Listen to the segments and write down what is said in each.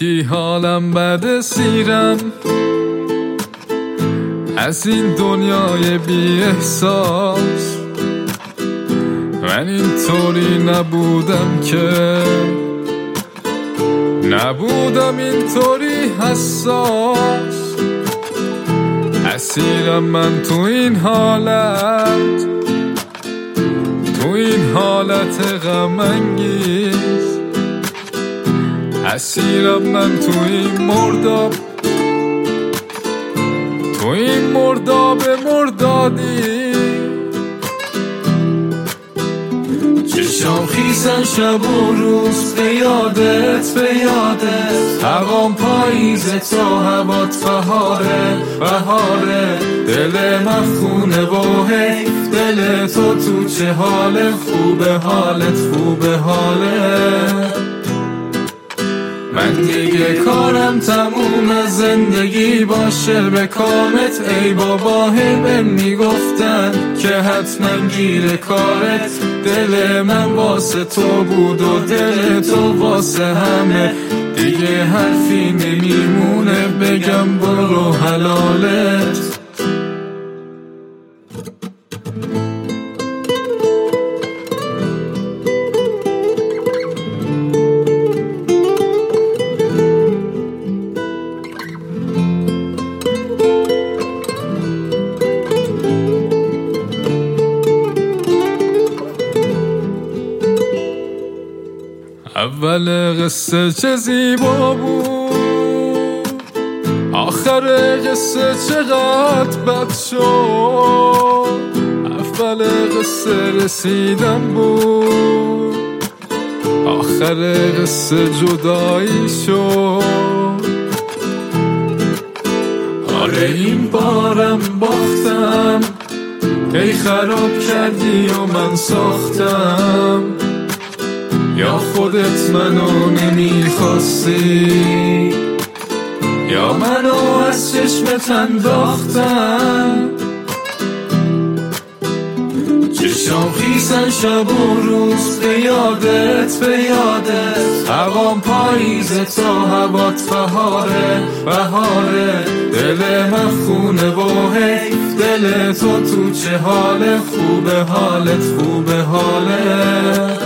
میگی حالم بده سیرم از این دنیای بی احساس. من اینطوری نبودم که نبودم اینطوری حساس. اسیرم من تو این حالت، تو این حالت غم انگیز. اسیرم من تو این مرداب، تو این مرداب مردادی. چشام خیسن شب و روز به یادت، به یادت. هوام پاییزه تا هوات بهاره، بهاره. دل من خونه و حیف دل تو چه حاله. خوبه حالت، خوبه حالت. من دیگه کارم تموم از زندگی باشه به کامت. ای بابا همه میگفتن که حتما گیر کارت. دل من واسه تو بود و دل تو واسه همه. دیگه حرفی نمیمونه بگم برو حلالت. اول قصه چه زیبا بود، آخر قصه چقدر بد شد. اول قصه رسیدن بود، آخر قصه جدایی شد. آره این بارم باختم، ای خراب کردی و من ساختم. یا خودت منو نمیخواستی یا منو از چشمت انداختم. چشام خیسن شب و روز به یادت، به یادت. هوام پاییزه تا هوات بهاره، بهاره. دل من خونه و حیف دل تو چه حاله. خوبه حالت، خوبه حالت.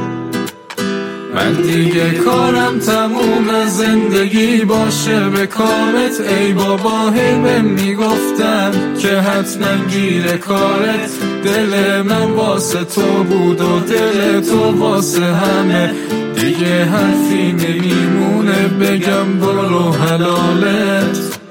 من دیگه کارم تموم از زندگی باشه به کامت. ای بابا همه میگفتن که حتما گیر کارت. دل من واسه تو بود و دل تو واسه همه. دیگه حرفی نمیمونه بگم برو حلالت.